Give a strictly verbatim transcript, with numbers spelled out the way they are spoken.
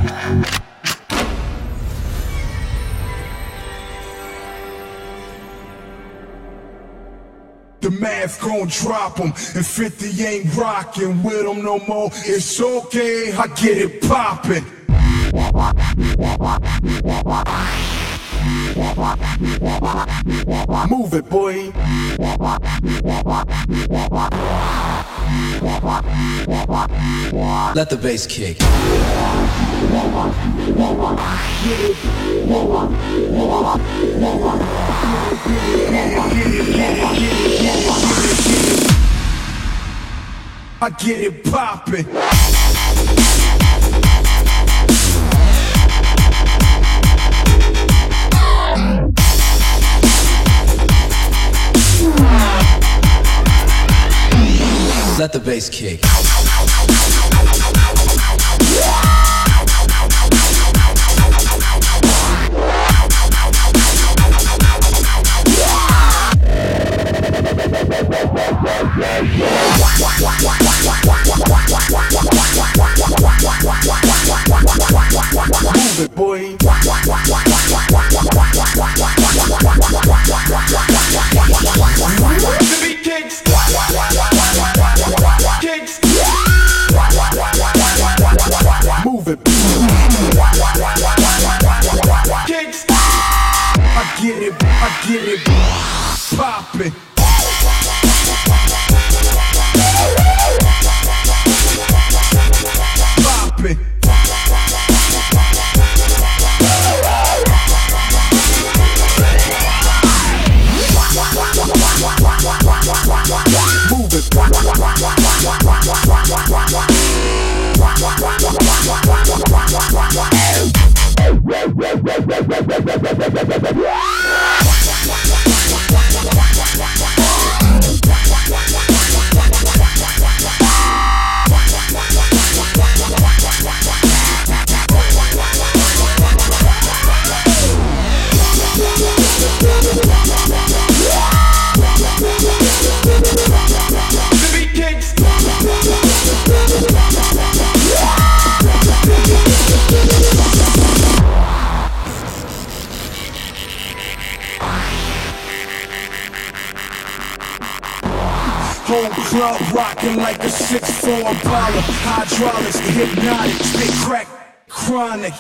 The math gon' drop 'em, and fifty ain't rockin' with 'em no more. It's okay, I get it poppin'. Move it, boy. Let the bass kick. I get it poppin'. Let the bass kick. Move it, boy. The beat kicks. Kicks. Move it. Kicks. I get it, I get it. Poppin'. Poppin'. Move it. Whole club rockin' like a six four baller. Hydraulics, hypnotic, spit crack, chronic.